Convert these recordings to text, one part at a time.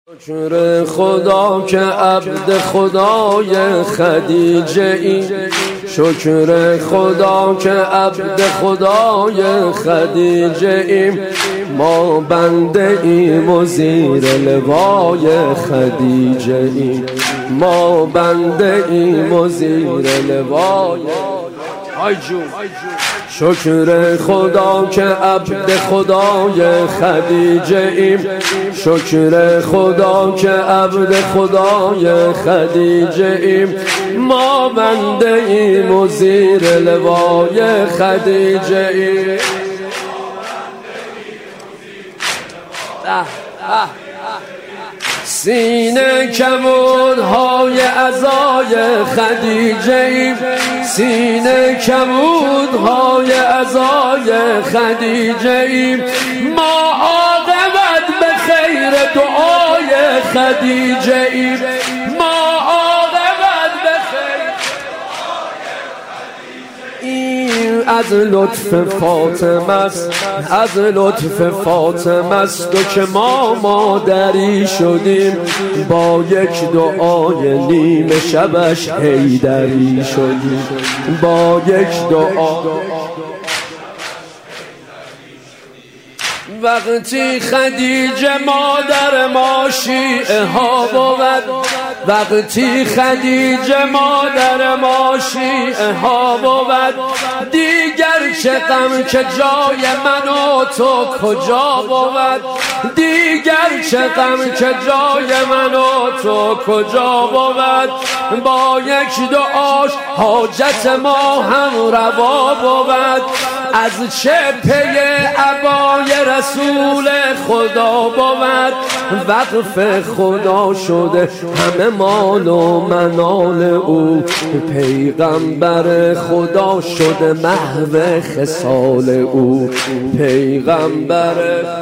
شکر خدا که عبد خدای خدیجه ای، شکر خدا که عبد خدای خدیجه ایم، ما بنده ایم و زیر لوای خدیجه ایم، ما بنده ایم و زیر لوای شکر خدا که عبد خدای خدیجه ایم، شکر خدا که عبد خدای خدیجه ایم، ما بنده ایم و زیر لوای خدیجه ایم. سینه کمودهای عزای خدیجه ایم، سینه کمودهای عزای خدیجه ایم، ما عاقبت به خیر دعای خدیجه ایم، ما عاقبت به خیر این از لطف فاطمه است، از لطف فاطمه است و که ما مادری شدیم، با یک دعای نیمه شبش حیدری شدیم، با یک دعا. وقتی خدیجه مادر ما شیعه ها بود، وقتی خدیجه مادر ما شیعه ها بود، دیگر چه غم که جای من و تو کجا بود، دیگر چه غم که جای من و تو کجا بود، با یک دعاش حاجت ما هم روا بود، از چه پی عبای رسول خدا بود، وقف خدا شده همه مال و منال او، پیغمبر خدا شده محو خصال او، پیغمبر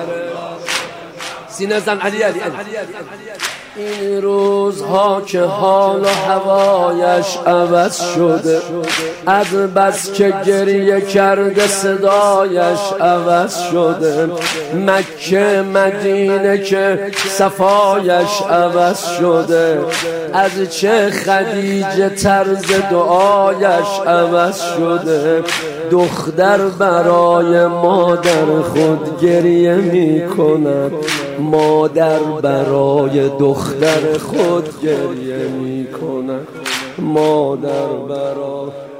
سینه زن علی علی این روزها که حال و هوایش عوض شده، از بس که گریه کرده صدایش عوض شده، مکه مدینه که صفایش عوض شده، از چه خدیجه طرز دعایش عوض شده، دختر برای مادر خود گریه می کند، مادر برای دختر خود گریه می کند، مادر برای